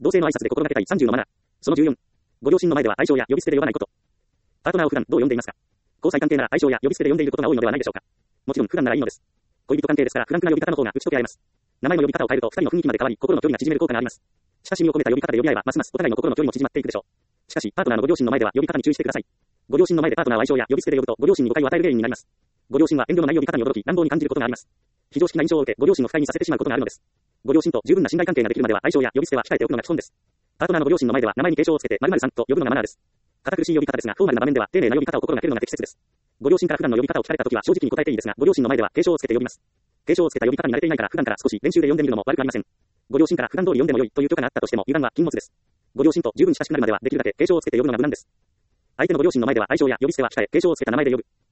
同性の挨拶で心がけたい30のマナー。その14。ご両親の前では愛称や呼び捨てで呼ばないこと。パートナーを普段どう呼んでいますか？交際関係なら愛称や呼び捨てで呼んでいることが多いのではないでしょうか。もちろん普段ならいいのです。恋人関係ですからフランクな呼び方の方が打ち解け合えます。名前の呼び方を変えると二人の雰囲気まで変わり、心の距離が縮める効果があります。親しみを込めた呼び方で呼び合えばますますお互いの心の距離も縮まっていくでしょう。しかしパートナーのご両親の前では呼び方に注意してください。ご両親の前でパートナーを愛称や呼び捨てで呼ぶとご両親に誤解を与える原因になります。ご両親は遠慮のない呼び方に驚き乱暴に感じることがあります。非常識な印象を受けご両親を不快にさせてしまうことがあるのです。ご両親と十分な信頼関係ができるまでは愛称や呼び捨ては控えておくのが基本です。パートナーのご両親の前では名前に敬称をつけて〇〇さんと呼ぶのがマナーです。堅苦しい呼び方ですがフォーマルな場面では丁寧な呼び方を心がけるのが適切です。ご両親から普段の呼び方を聞かれたときは正直に答えていいですが、ご両親の前では敬称をつけて呼びます。敬称をつけた呼び方に慣れていないから普段から少し練習で呼んでみるのも悪くありません。ご両親から普段通り呼んでも良いという許可があったとしても油断は禁物です。ご両親と十分親しくなるまではできるだけ敬称をつけて呼ぶのが無難です。相手のご両親の前では愛称や呼び捨ては控え、敬称をつけた名前で呼ぶ。